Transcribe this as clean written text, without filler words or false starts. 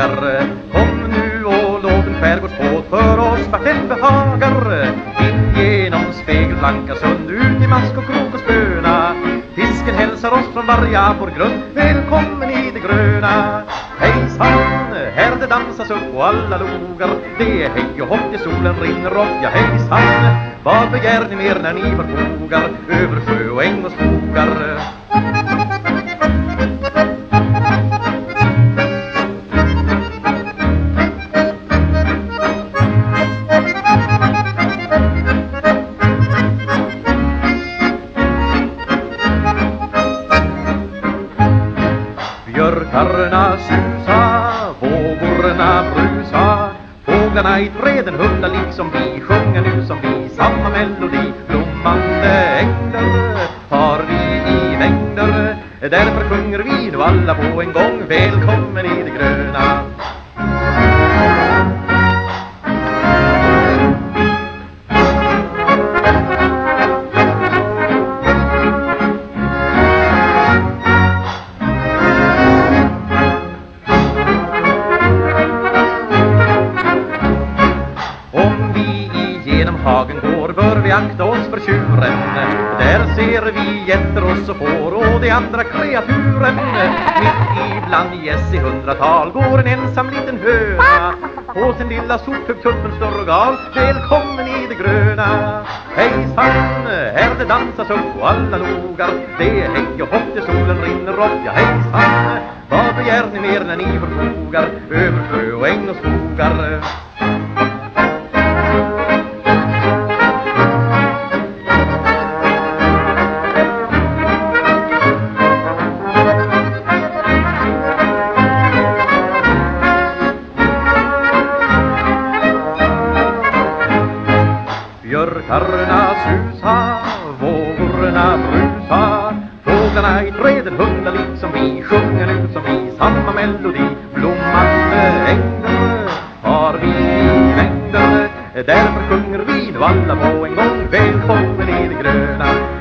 dagar. Kom nu och låt en skärgårdsbåt för oss vart den behagar. In genom spegelblanka sund, ut i mask och krok och spöna. Fisken hälsar oss från varje vår grund, välkommen i det gröna. Hejsan, här det dansas upp på alla logar. Det är hej och hopp, i solen rinner upp, ja hejsan. Vad begär ni mer när ni förfogar över sjö och äng och skogar? Björkarna susa, vågorna brusa. Fåglarna i träden hummar liksom vi, sjunger nu som vi samma melodi. Blommande änglar far vi i mängder, därför sjunger vi nu alla på en gång. Välkommen i det gröna. Hagen går bör vi akta oss för tjuren. Där ser vi getter och så får och de andra kreaturen. Mitt ibland gäss i 100-tal går en ensam liten höna. På sin lilla sophög tuppen större gal. Välkommen i det gröna. Hejsan, här det dansas upp på alla logar. Det är hej och hopp, det solen rinner upp, ja hejsan. Vad begär ni mer när ni förfogar över sjö och äng och skogar? Björkarna susa, vågorna brusa. Fåglarna i träden hummar liksom vi, sjunger nu som vi samma melodi. Blommande änglar har vi i mängder, därför sjunger vi nu alla på en gång. Välkommen i det gröna.